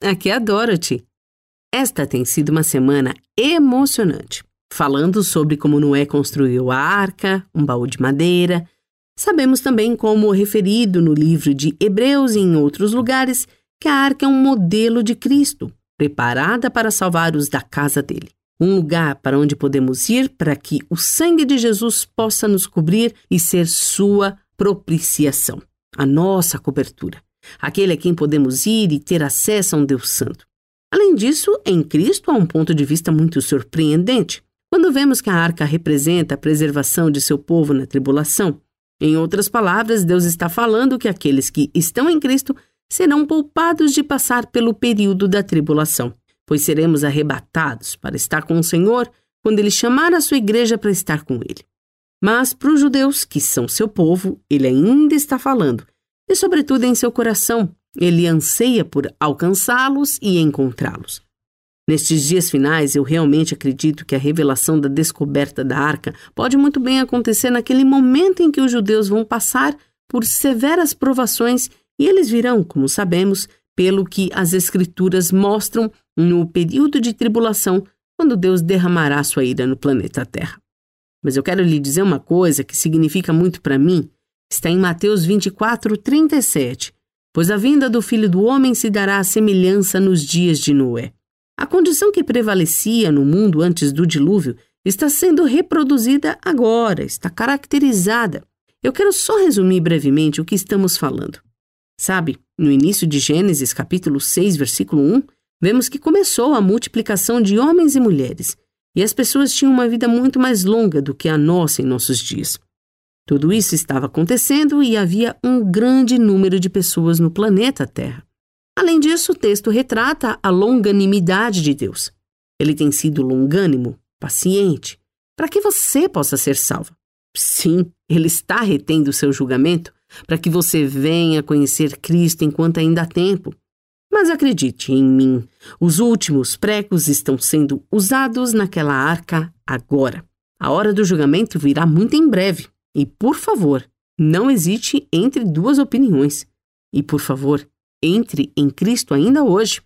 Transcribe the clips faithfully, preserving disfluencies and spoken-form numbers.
aqui é a Dorothy. Esta tem sido uma semana emocionante, falando sobre como Noé construiu a arca, um baú de madeira. Sabemos também, como referido no livro de Hebreus e em outros lugares, que a arca é um modelo de Cristo, preparada para salvar os da casa dele. Um lugar para onde podemos ir para que o sangue de Jesus possa nos cobrir e ser sua propiciação, a nossa cobertura. Aquele a quem podemos ir e ter acesso a um Deus Santo. Além disso, em Cristo há um ponto de vista muito surpreendente. Quando vemos que a arca representa a preservação de seu povo na tribulação, em outras palavras, Deus está falando que aqueles que estão em Cristo serão poupados de passar pelo período da tribulação, pois seremos arrebatados para estar com o Senhor quando Ele chamar a sua igreja para estar com Ele. Mas para os judeus, que são seu povo, Ele ainda está falando, e sobretudo em seu coração, Ele anseia por alcançá-los e encontrá-los. Nestes dias finais, eu realmente acredito que a revelação da descoberta da arca pode muito bem acontecer naquele momento em que os judeus vão passar por severas provações e eles virão, como sabemos, pelo que as Escrituras mostram no período de tribulação, quando Deus derramará sua ira no planeta Terra. Mas eu quero lhe dizer uma coisa que significa muito para mim. Está em Mateus vinte e quatro, trinta e sete. Pois a vinda do Filho do Homem se dará à semelhança nos dias de Noé. A condição que prevalecia no mundo antes do dilúvio está sendo reproduzida agora, está caracterizada. Eu quero só resumir brevemente o que estamos falando. Sabe, no início de Gênesis, capítulo seis, versículo um, vemos que começou a multiplicação de homens e mulheres, e as pessoas tinham uma vida muito mais longa do que a nossa em nossos dias. Tudo isso estava acontecendo e havia um grande número de pessoas no planeta Terra. Além disso, o texto retrata a longanimidade de Deus. Ele tem sido longânimo, paciente, para que você possa ser salva. Sim, Ele está retendo o seu julgamento para que você venha conhecer Cristo enquanto ainda há tempo. Mas acredite em mim, os últimos pregos estão sendo usados naquela arca agora. A hora do julgamento virá muito em breve. E, por favor, não hesite entre duas opiniões. E, por favor, entre em Cristo ainda hoje.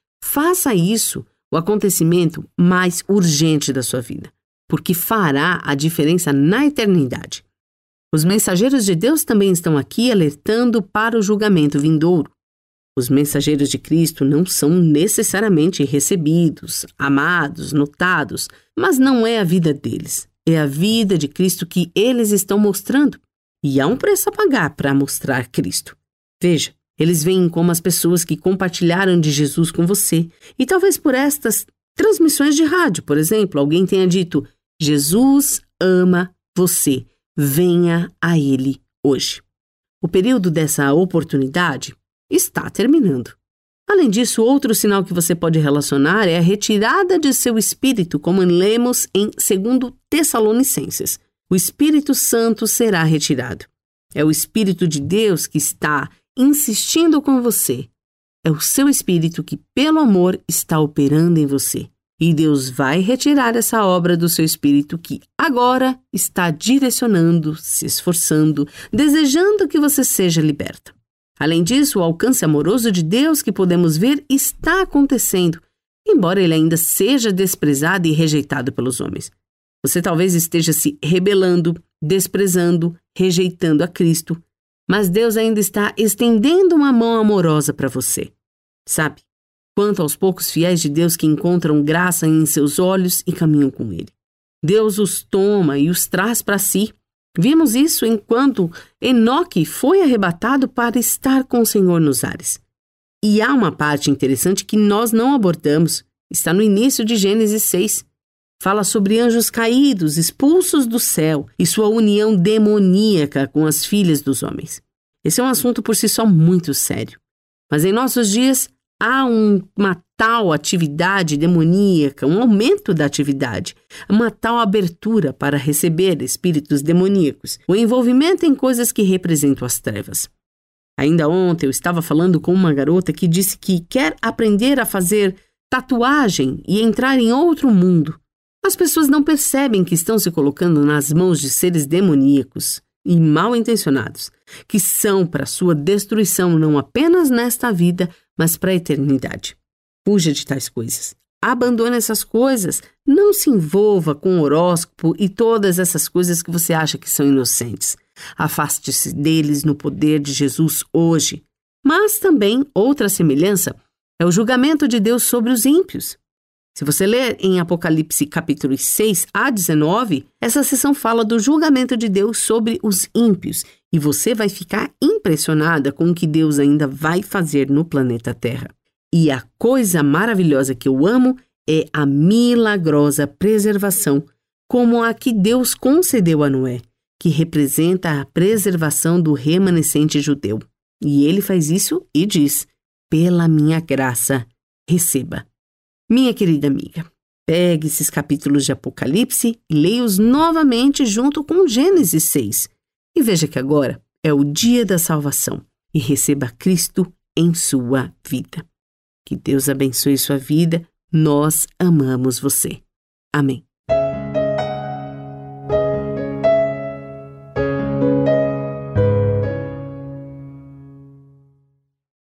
Faça isso o acontecimento mais urgente da sua vida, porque fará a diferença na eternidade. Os mensageiros de Deus também estão aqui alertando para o julgamento vindouro. Os mensageiros de Cristo não são necessariamente recebidos, amados, notados, mas não é a vida deles. É a vida de Cristo que eles estão mostrando. E há um preço a pagar para mostrar Cristo. Veja, eles veem como as pessoas que compartilharam de Jesus com você. E talvez por estas transmissões de rádio, por exemplo, alguém tenha dito: Jesus ama você, venha a Ele hoje. O período dessa oportunidade está terminando. Além disso, outro sinal que você pode relacionar é a retirada de seu espírito, como lemos em segundo Tessalonicenses. O Espírito Santo será retirado. É o Espírito de Deus que está insistindo com você. É o seu espírito que, pelo amor, está operando em você. E Deus vai retirar essa obra do seu espírito que agora está direcionando, se esforçando, desejando que você seja liberta. Além disso, o alcance amoroso de Deus que podemos ver está acontecendo, embora ele ainda seja desprezado e rejeitado pelos homens. Você talvez esteja se rebelando, desprezando, rejeitando a Cristo, mas Deus ainda está estendendo uma mão amorosa para você. Sabe, quanto aos poucos fiéis de Deus que encontram graça em seus olhos e caminham com Ele. Deus os toma e os traz para si. Vimos isso enquanto Enoque foi arrebatado para estar com o Senhor nos ares. E há uma parte interessante que nós não abordamos. Está no início de Gênesis seis. Fala sobre anjos caídos, expulsos do céu, e sua união demoníaca com as filhas dos homens. Esse é um assunto por si só muito sério. Mas em nossos dias, há um, uma tal atividade demoníaca, um aumento da atividade, uma tal abertura para receber espíritos demoníacos, o envolvimento em coisas que representam as trevas. Ainda ontem eu estava falando com uma garota que disse que quer aprender a fazer tatuagem e entrar em outro mundo. As pessoas não percebem que estão se colocando nas mãos de seres demoníacos e mal intencionados, que são para sua destruição não apenas nesta vida, mas para a eternidade. Fuja de tais coisas. Abandone essas coisas. Não se envolva com o horóscopo e todas essas coisas que você acha que são inocentes. Afaste-se deles no poder de Jesus hoje. Mas também, outra semelhança, é o julgamento de Deus sobre os ímpios. Se você ler em Apocalipse capítulos seis a dezenove, essa seção fala do julgamento de Deus sobre os ímpios e você vai ficar impressionada com o que Deus ainda vai fazer no planeta Terra. E a coisa maravilhosa que eu amo é a milagrosa preservação, como a que Deus concedeu a Noé, que representa a preservação do remanescente judeu. E ele faz isso e diz: pela minha graça, receba. Minha querida amiga, pegue esses capítulos de Apocalipse e leia-os novamente junto com Gênesis seis. E veja que agora é o dia da salvação e receba Cristo em sua vida. Que Deus abençoe sua vida. Nós amamos você. Amém.